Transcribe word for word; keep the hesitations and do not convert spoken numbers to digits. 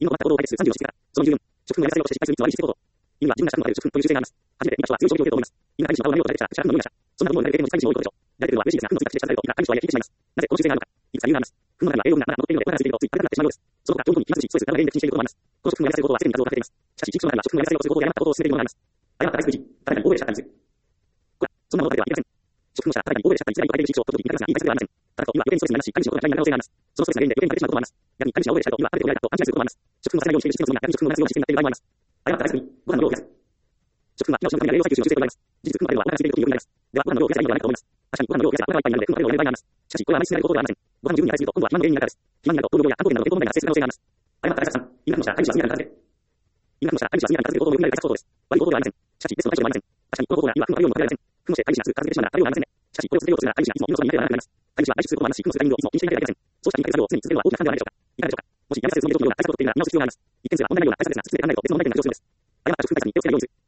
因の困った行動を解決するさんじゅうの質から、そのじゅうよん、食粉のやらせをして失敗する率を割りしていくこと。因は自分がしたくもある食粉という習性があります。初めて、因は強い状況を受けると思います。因が飼い主の顔を舐めようとされてきた、知らぬのを見ました。そんなことを言われる経験の使い主も多いことでしょう。誰でもは嬉しいですが、負の追加してされると、因が飼い主とはいえ聞いてしまいます。なぜこの習性があるのか。いくつか理由があります。粉の中には栄養分がまだ残っているので、これらがついているとつい食べたくなってしまうようです。その他、強度に気がつし、ストレスが原因で口にしていることもあります。この食粉のやらせることはすでに活動をかけています。しかし、地域の中には食粉のやらせをすることをやめたことを進めているものがあります。誤った大数いち、誰かに大声でしたからです。これは、そんなものだけではありません。食粉の下、誰かに大声でしたからいつがいいと書いている地域を取るときに書かれますが、いい対策ではありません。ただと、因は余計にストレスになりし、飼い主のことが嫌いになる可能性があります。そのストレスが原因で余計に食べてしまうこともあります。逆に飼い主が大声でしたと、因は食べておられたと勘違いすることもあります。食粉のさせないようにしているシステムのつもりが逆に食粉のやらせようにしている場合もあります。誤った大数に、ご飯の量を増やす。食粉は、今の瞬間に栄養採求する習性と言われます。事実、粉の食べるのはお腹が空いているときによく言われます。では、ご飯の量を増やせばいいのではないかと思います。確かに、ご飯の量を増やせばお腹がいっぱいになるので、粉の食べるのがいっぱいになるのです。しかし、これはあまり進められることではありません。ご飯を十分に与えすぎると、今度は肥満の原因になるからです。肥満になると、糖尿病や肝硬変などの健康問題が発生する可能性があります。誤った対策さん、因がの下、飼い主は速やかに片付け。因がの下、飼い主は速やかに片付けることをよく見られる対策行動です。悪い行動ではありません。しかし、ベストの対処ではありません。確かに、この行動が因は粉の食べるのを食べられません。負のして飼い主がすぐ片付けてしまうなら、食べようがありませんね。しかし、これを続けようとするなら、飼い主がいつも因のそばにいなければならなくなります。飼い主は外出することもありますし、負のするタイミングをいつも気にしていなければいけません。そうした苦手作業を常に続けるのは大きな負担ではないでしょうか。いかがでしょうか。もし、やめさせるつもりで時のような対策を取っているなら、見直す必要があります。一点生は問題ないような対策ですが、続けて考えないと別の問題点が生じそうです。誤った食粉対策に気をつけるようにする。